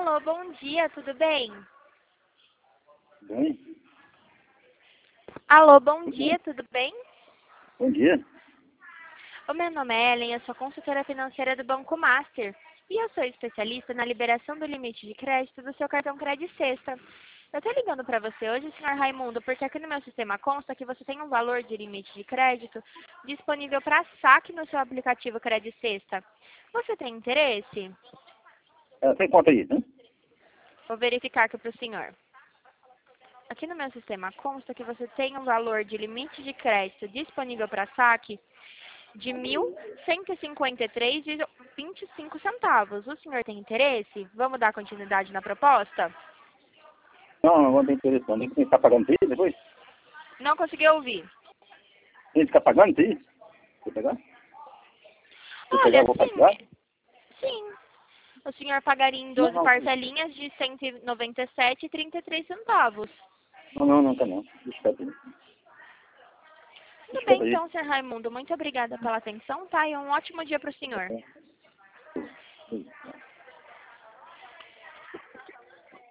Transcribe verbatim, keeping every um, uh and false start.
Alô, bom dia, tudo bem? Bem? Alô, bom dia, tudo bem? Bom dia. O meu nome é Ellen, eu sou consultora financeira do Banco Master e eu sou especialista na liberação do limite de crédito do seu cartão Crédito Sexta. Eu estou ligando para você hoje, senhor Raimundo, porque aqui no meu sistema consta que você tem um valor de limite de crédito disponível para saque no seu aplicativo Crédito Sexta. Você tem interesse? É, tem conta aí, né? Vou verificar aqui para o senhor. Aqui no meu sistema consta que você tem um valor de limite de crédito disponível para saque de mil cento e cinquenta e três reais e vinte e cinco centavos. O senhor tem interesse? Vamos dar continuidade na proposta? Não, não tem interesse não. Tem que ficar pagando isso aí depois? Não consegui ouvir. Tem que ficar pagando isso aí? Você pegar? Se eu pegar, Olha, eu vou partilhar? sim, sim. O senhor pagaria em Não, doze não. parcelinhas de cento e noventa e sete reais e trinta e três centavos. Não, não, não, tá não. Deixa quieto aí. Tudo Deixa bem, quieto aí. então, senhor Raimundo. Muito obrigada pela atenção, tá? E um ótimo dia para o senhor. Sim.